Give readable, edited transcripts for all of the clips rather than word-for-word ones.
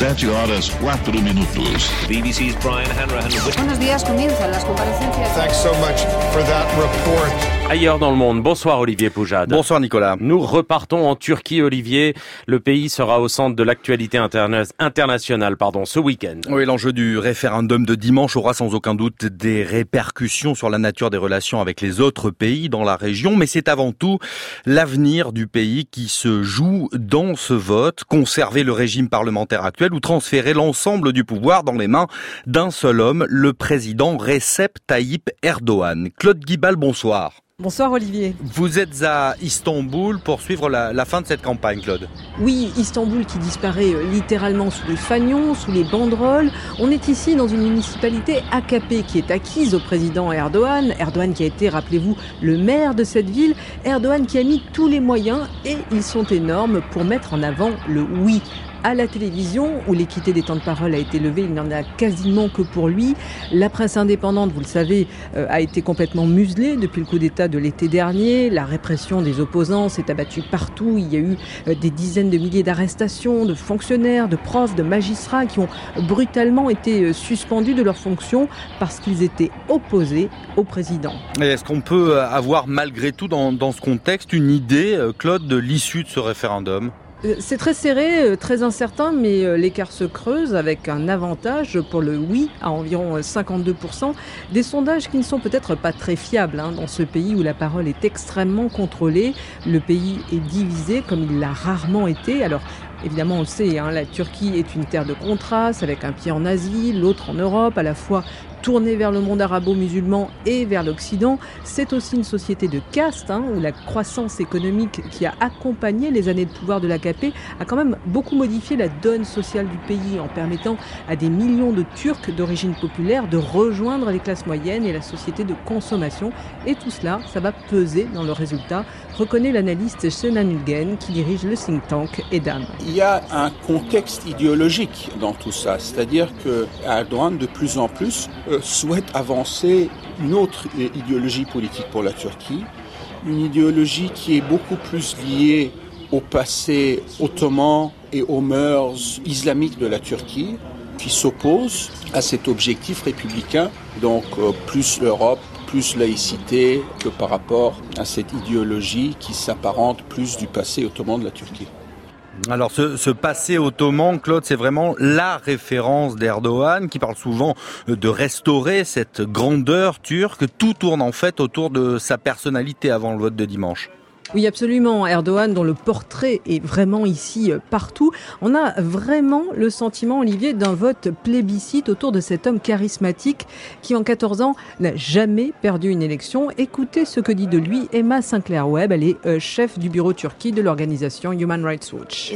7:04. BBC's Brian Hanrahan. Buenos días, comienzan las comparecencias. Thanks so much for that report. Ailleurs dans le monde. Bonsoir Olivier Poujade. Bonsoir Nicolas. Nous repartons en Turquie, Olivier. Le pays sera au centre de l'actualité internationale ce week-end. Oui, l'enjeu du référendum de dimanche aura sans aucun doute des répercussions sur la nature des relations avec les autres pays dans la région, mais c'est avant tout l'avenir du pays qui se joue dans ce vote. Conserver le régime parlementaire actuel ou transférer l'ensemble du pouvoir dans les mains d'un seul homme, le président Recep Tayyip Erdogan. Claude Guibal, bonsoir. Bonsoir Olivier. Vous êtes à Istanbul pour suivre la fin de cette campagne, Claude. Oui, Istanbul qui disparaît littéralement sous les fanions, sous les banderoles. On est ici dans une municipalité AKP qui est acquise au président Erdogan. Erdogan qui a été, rappelez-vous, le maire de cette ville. Erdogan qui a mis tous les moyens, et ils sont énormes, pour mettre en avant le oui. À la télévision, où l'équité des temps de parole a été levée, il n'y en a quasiment que pour lui. La presse indépendante, vous le savez, a été complètement muselée depuis le coup d'État de l'été dernier. La répression des opposants s'est abattue partout. Il y a eu des dizaines de milliers d'arrestations de fonctionnaires, de profs, de magistrats qui ont brutalement été suspendus de leurs fonctions parce qu'ils étaient opposés au président. Et est-ce qu'on peut avoir malgré tout dans ce contexte une idée, Claude, de l'issue de ce référendum ? C'est très serré, très incertain, mais l'écart se creuse avec un avantage pour le oui à environ 52%. Des sondages qui ne sont peut-être pas très fiables dans ce pays où la parole est extrêmement contrôlée. Le pays est divisé comme il l'a rarement été. Alors, évidemment, on le sait, la Turquie est une terre de contraste, avec un pied en Asie, l'autre en Europe, à la fois tournée vers le monde arabo-musulman et vers l'Occident. C'est aussi une société de caste, où la croissance économique qui a accompagné les années de pouvoir de l'AKP a quand même beaucoup modifié la donne sociale du pays en permettant à des millions de Turcs d'origine populaire de rejoindre les classes moyennes et la société de consommation. Et tout cela, ça va peser dans le résultat, reconnaît l'analyste Şenan Ülgen qui dirige le think tank EDAM. Il y a un contexte idéologique dans tout ça, c'est-à-dire que Erdogan de plus en plus souhaite avancer une autre idéologie politique pour la Turquie, une idéologie qui est beaucoup plus liée au passé ottoman et aux mœurs islamiques de la Turquie, qui s'oppose à cet objectif républicain, donc plus l'Europe, plus laïcité, que par rapport à cette idéologie qui s'apparente plus du passé ottoman de la Turquie. Alors ce passé ottoman, Claude, c'est vraiment la référence d'Erdogan qui parle souvent de restaurer cette grandeur turque. Tout tourne en fait autour de sa personnalité avant le vote de dimanche. Oui, absolument. Erdogan, dont le portrait est vraiment ici partout. On a vraiment le sentiment, Olivier, d'un vote plébiscite autour de cet homme charismatique qui, en 14 ans, n'a jamais perdu une élection. Écoutez ce que dit de lui Emma Sinclair-Webb. Elle est chef du bureau Turquie de l'organisation Human Rights Watch.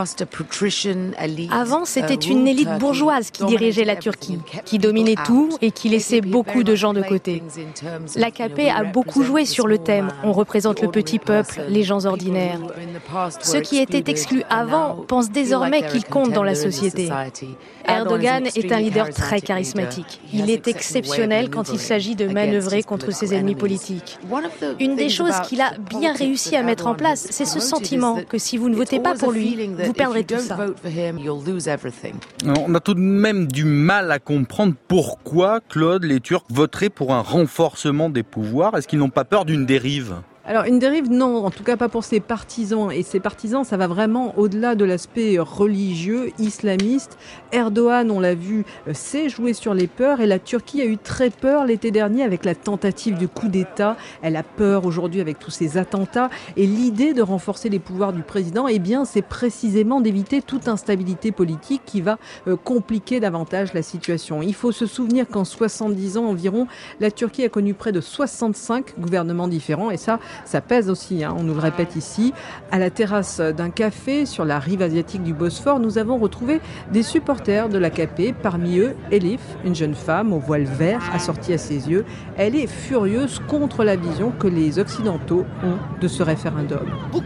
Avant, c'était une élite bourgeoise qui dirigeait la Turquie, qui dominait tout et qui laissait beaucoup de gens de côté. L'AKP a beaucoup joué sur le thème. On représente le petit peuple, les gens ordinaires. Ceux qui étaient exclus avant pensent désormais qu'ils comptent dans la société. Erdogan est un leader très charismatique. Il est exceptionnel quand il s'agit de manœuvrer contre ses ennemis politiques. Une des choses qu'il a bien réussi à mettre en place, c'est ce sentiment que si vous ne votez pas pour lui, vous perdrez tout ça. On a tout de même du mal à comprendre pourquoi, Claude, les Turcs voteraient pour un renforcement des pouvoirs. Est-ce qu'ils n'ont pas peur d'une dérive ? Alors une dérive, non, en tout cas pas pour ses partisans. Et ses partisans, ça va vraiment au-delà de l'aspect religieux, islamiste. Erdogan, on l'a vu, sait jouer sur les peurs. Et la Turquie a eu très peur l'été dernier avec la tentative du coup d'État. Elle a peur aujourd'hui avec tous ces attentats. Et l'idée de renforcer les pouvoirs du président, eh bien, c'est précisément d'éviter toute instabilité politique qui va compliquer davantage la situation. Il faut se souvenir qu'en 70 ans environ, la Turquie a connu près de 65 gouvernements différents. Et ça pèse aussi, on nous le répète ici. À la terrasse d'un café sur la rive asiatique du Bosphore, nous avons retrouvé des supporters de l'AKP. Parmi eux, Elif, une jeune femme au voile vert assorti à ses yeux. Elle est furieuse contre la vision que les Occidentaux ont de ce référendum.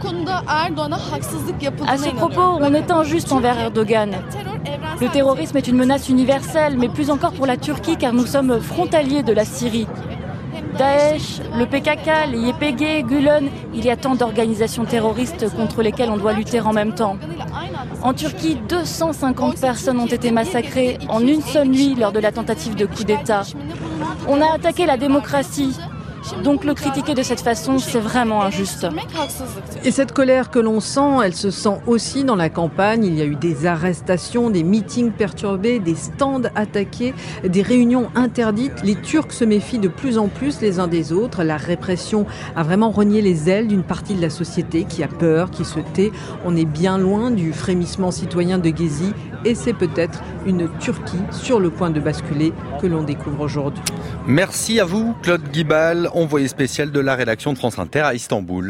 À ce propos, on est injuste envers Erdogan. Le terrorisme est une menace universelle, mais plus encore pour la Turquie car nous sommes frontaliers de la Syrie. Daesh, le PKK, les YPG, Gülen, il y a tant d'organisations terroristes contre lesquelles on doit lutter en même temps. En Turquie, 250 personnes ont été massacrées en une seule nuit lors de la tentative de coup d'État. On a attaqué la démocratie. Donc le critiquer de cette façon, c'est vraiment injuste. Et cette colère que l'on sent, elle se sent aussi dans la campagne. Il y a eu des arrestations, des meetings perturbés, des stands attaqués, des réunions interdites. Les Turcs se méfient de plus en plus les uns des autres. La répression a vraiment rogné les ailes d'une partie de la société qui a peur, qui se tait. On est bien loin du frémissement citoyen de Gezi et c'est peut-être une Turquie sur le point de basculer que l'on découvre aujourd'hui. Merci à vous, Claude Guibal, envoyé spécial de la rédaction de France Inter à Istanbul.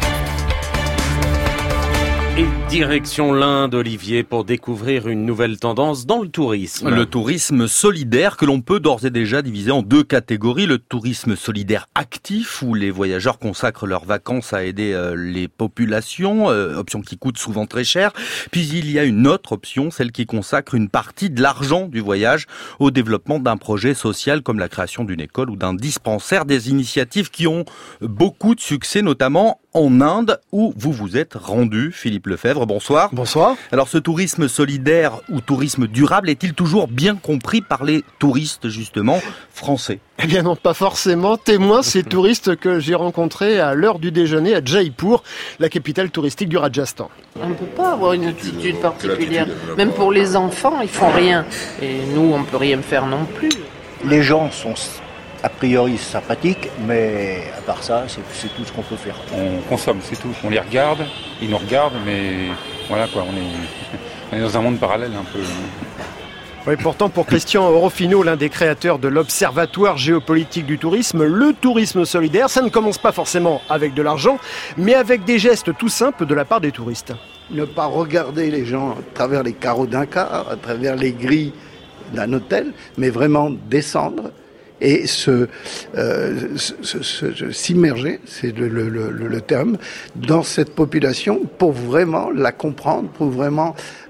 Et direction l'Inde, Olivier, pour découvrir une nouvelle tendance dans le tourisme. Le tourisme solidaire que l'on peut d'ores et déjà diviser en deux catégories. Le tourisme solidaire actif, où les voyageurs consacrent leurs vacances à aider les populations, option qui coûte souvent très cher. Puis il y a une autre option, celle qui consacre une partie de l'argent du voyage au développement d'un projet social comme la création d'une école ou d'un dispensaire. Des initiatives qui ont beaucoup de succès, notamment en Inde, où vous vous êtes rendu, Philippe Lefebvre. Bonsoir. Bonsoir. Alors ce tourisme solidaire ou tourisme durable est-il toujours bien compris par les touristes, justement, français ? Eh bien non, pas forcément. Témoin, ces touristes que j'ai rencontrés à l'heure du déjeuner à Jaipur, la capitale touristique du Rajasthan. On ne peut pas avoir une attitude particulière. Même pour les enfants, ils font rien. Et nous, on ne peut rien faire non plus. Les gens sont a priori sympathiques, mais à part ça, c'est tout ce qu'on peut faire. On consomme, c'est tout. On les regarde, ils nous regardent, mais voilà quoi, on est dans un monde parallèle un peu. Oui, pourtant, pour Christian Orofino, l'un des créateurs de l'Observatoire géopolitique du tourisme, le tourisme solidaire, ça ne commence pas forcément avec de l'argent, mais avec des gestes tout simples de la part des touristes. Ne pas regarder les gens à travers les carreaux d'un car, à travers les grilles d'un hôtel, mais vraiment descendre et s'immerger, c'est le terme, dans cette population pour vraiment la comprendre, pour vraiment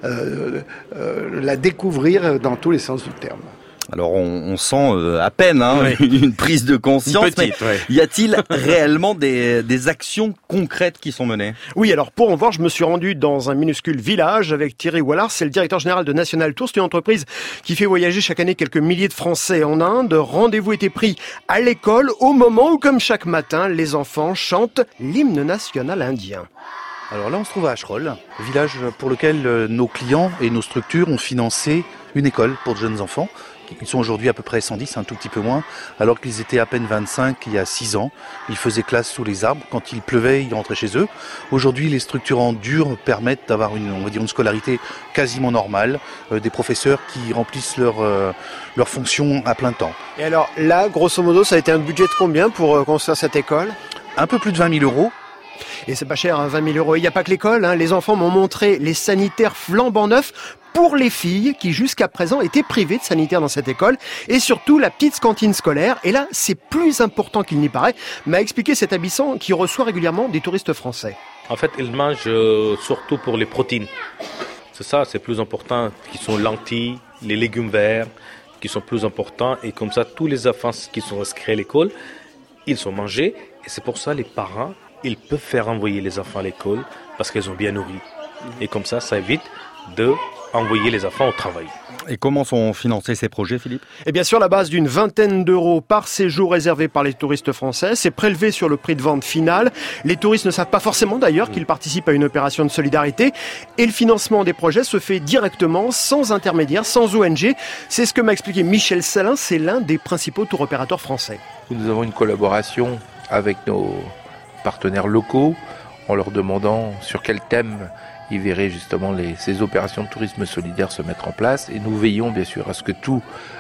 la découvrir dans tous les sens du terme. Alors on sent à peine une prise de conscience, mais y a-t-il réellement des actions concrètes qui sont menées ? Oui, alors pour en voir, je me suis rendu dans un minuscule village avec Thierry Wallard, c'est le directeur général de National Tours, c'est une entreprise qui fait voyager chaque année quelques milliers de Français en Inde. Rendez-vous était pris à l'école au moment où, comme chaque matin, les enfants chantent l'hymne national indien. Alors là, on se trouve à Ashrol, village pour lequel nos clients et nos structures ont financé une école pour de jeunes enfants. Ils sont aujourd'hui à peu près 110, un tout petit peu moins, alors qu'ils étaient à peine 25 il y a 6 ans. Ils faisaient classe sous les arbres. Quand il pleuvait, ils rentraient chez eux. Aujourd'hui, les structures en dur permettent d'avoir une scolarité quasiment normale, des professeurs qui remplissent leur fonction à plein temps. Et alors là, grosso modo, ça a été un budget de combien pour construire cette école ? Un peu plus de 20 000 €. Et c'est pas cher, 20 000 €. Il n'y a pas que l'école, les enfants m'ont montré les sanitaires flambant neufs pour les filles qui jusqu'à présent étaient privées de sanitaires dans cette école, et surtout la petite cantine scolaire. Et là, c'est plus important qu'il n'y paraît, m'a expliqué cet habitant qui reçoit régulièrement des touristes français. En fait, ils mangent surtout pour les protéines. C'est ça, c'est plus important, qui sont lentilles, les légumes verts, qui sont plus importants. Et comme ça, tous les enfants qui sont inscrits à l'école, ils sont mangés. Et c'est pour ça les parents, ils peuvent faire envoyer les enfants à l'école parce qu'ils ont bien nourri. Et comme ça évite d'envoyer les enfants au travail. Et comment sont financés ces projets, Philippe ? Eh bien, sur la base d'une vingtaine d'euros par séjour réservé par les touristes français, c'est prélevé sur le prix de vente final. Les touristes ne savent pas forcément d'ailleurs qu'ils participent à une opération de solidarité. Et le financement des projets se fait directement, sans intermédiaire, sans ONG. C'est ce que m'a expliqué Michel Salin, c'est l'un des principaux tour opérateurs français. Nous avons une collaboration avec nos partenaires locaux en leur demandant sur quel thème ils verraient justement ces opérations de tourisme solidaire se mettre en place. Et nous veillons bien sûr à ce que tous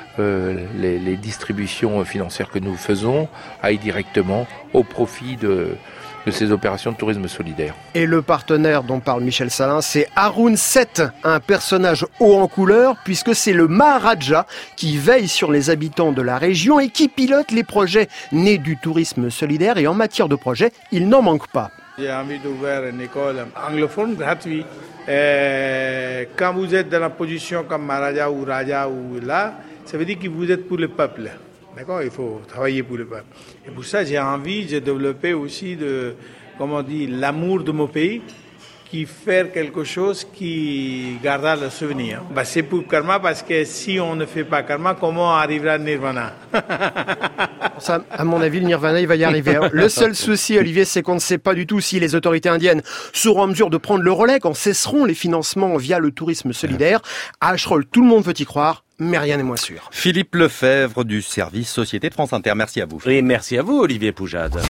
les distributions financières que nous faisons aillent directement au profit de ces opérations de tourisme solidaire. Et le partenaire dont parle Michel Salin, c'est Haroun Seth, un personnage haut en couleur, puisque c'est le Maharaja qui veille sur les habitants de la région et qui pilote les projets nés du tourisme solidaire. Et en matière de projets, il n'en manque pas. J'ai envie d'ouvrir une école anglophone gratuite. Quand vous êtes dans la position comme Maharaja ou Raja ou là, ça veut dire que vous êtes pour le peuple. D'accord, il faut travailler pour le peuple. Et pour ça, j'ai développé aussi l'amour de mon pays, qui faire quelque chose qui gardera le souvenir. C'est pour karma parce que si on ne fait pas karma, comment arrivera Nirvana? Ça, à mon avis, le Nirvana, il va y arriver. Le seul souci, Olivier, c'est qu'on ne sait pas du tout si les autorités indiennes seront en mesure de prendre le relais quand cesseront les financements via le tourisme solidaire. À Acherolles, tout le monde veut y croire, mais rien n'est moins sûr. Philippe Lefebvre du service Société de France Inter. Merci à vous. Et merci à vous, Olivier Poujade.